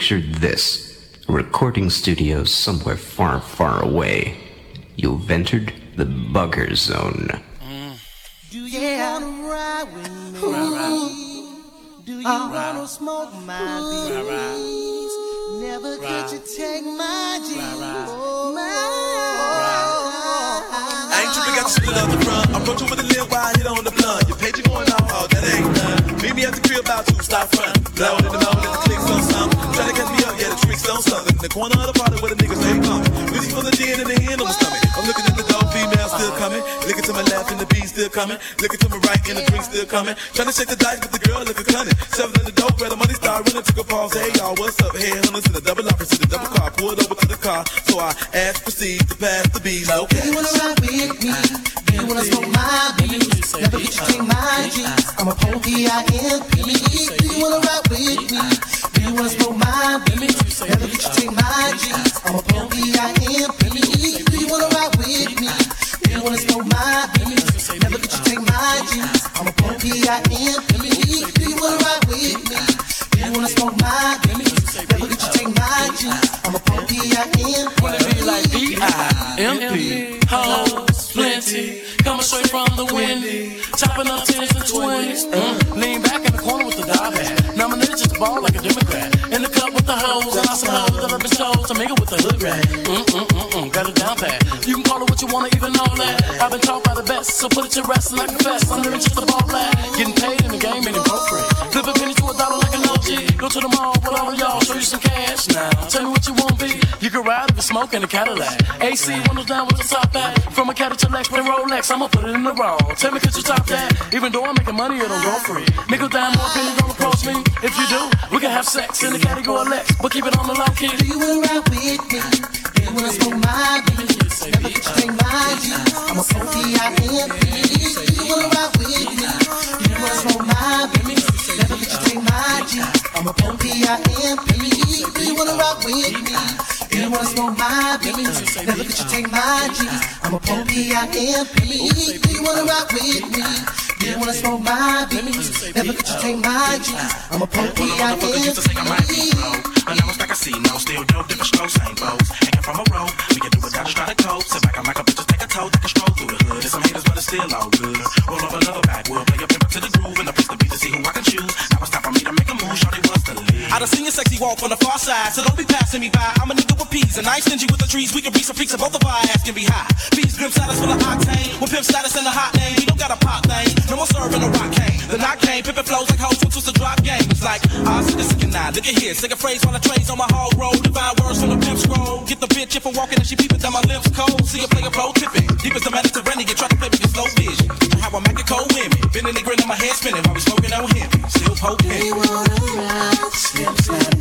Picture this. A recording studio somewhere far, far away. You've entered the bugger zone. Do you wanna ride with me? Do you wanna smoke my beats? Never could you take my jeans. I ain't tripping, got the split up the front. Approach you with a little wide, hit on the blunt. Your page, you going off, oh, that ain't none. Meet me at the crib, about to stop front. Blow in the mouth, let the clicks on something. Try to catch me up, yeah, the tricks on something. The corner of the party where the niggas stay pumping. Reaching for the gin and the hand on my stomach. I'm looking at the dope, female still coming. Looking to my left and the beat still coming. Looking to my right and the drink still coming. Trying to shake the dice, but the girl looking cunning. Seven in the dope, where the money start running. Took a pause, hey y'all, what's up? Headhunters in the double opposite, the double car. Pulled over to the car, so I asked, proceed to pass the bees. Okay. Do you wanna ride with me? Do you wanna smoke my beats? Never get you take my jeans. I'm a P-I-M-P. Do you wanna ride with me? Do you wanna smoke my beats? Never get you take my jeans. I'm a P-I-M-P. Do you wanna ride with me? Do you wanna smoke my beats? Never get you take my jeans. I'm a P-I-M-P. Do you wanna ride with me? Do you wanna smoke my beats? Never get you take my jeans. I'm a P-I-M-P. Wanna be like P-I-M-P. Hoes, plenty, coming straight from the windy. Chopping up 10s and 20s. Lean back in the corner with the dive hat. Nominated just to ball like a Democrat. In the cup with the hoes, and I suppose that I've been told to make it with the hood rat. Got it down pat. You can call it what you wanna, even know that. I've been taught by the best, so put it to rest and I confess. I'm living just a ball lad. Getting paid in the game, ain't appropriate. Flip a penny to $1 like an OG. Go to the mall with all of y'all, show you some cash now. Tell me what you want be. You can ride if you smoke in a Cadillac. AC windows down with the top back. From a Cadillac with a Rolex, I'ma put it in the raw. Tell me could you top that? Even though I'm making money, it don't go free. Nickel down, more penny, don't approach me. If you do, we can have sex in the category Lex, but keep it on the low key. Do you wanna ride with me? Do you wanna smoke my beats? Never get you take my jeans. I'm a P-I-M-P. Do you wanna ride with me? Do you wanna smoke my beats? Never get you take my jeans. I'm a P-I-M-P. Do you wanna ride with me? Do you wanna smoke my beats? Never get you take my jeans. I'm a P-I-M-P. Do you wanna ride with me? Do you wanna smoke my beats? Never get you take my jeans. I'm a P-I-M-P. Announced like a C-no, still dope, different strokes, same bows. Hanging from a rope, we can do without a strut of coat. Sit back, I'm like a bitch, just take a toe, take a stroll through the hood. There's some haters, but it's still all good. Roll up another backwood, play a pimp to the groove, and I press the beat to see who I can choose. Now it's time for me to make a move, shorty wants to live. I done seen your sexy walk on the far side, so don't be passing me by. I'm a nigga with peas, and I ain't stingy with the trees. We can be some freaks, and both of our ass can be high. Peas, grim status full of octane, with pimp status and a hot name. We don't got a pop thing, no more serving a rock cane. The knock came, pimpin' flows like hoes, twist the drop game. It's like, see this can I. Look at here, sick a phrase while I trays on my hog roll. Divine words from the pimp scroll. Get the bitch if I'm walking and she peeping down my lips cold. See a player pro tipping, deep as the Mediterranean. Try to play me with slow vision. How I make it cold women, bending and grinning, my head spinning while we smoking on him. Still poking. We wanna ride, slip, slide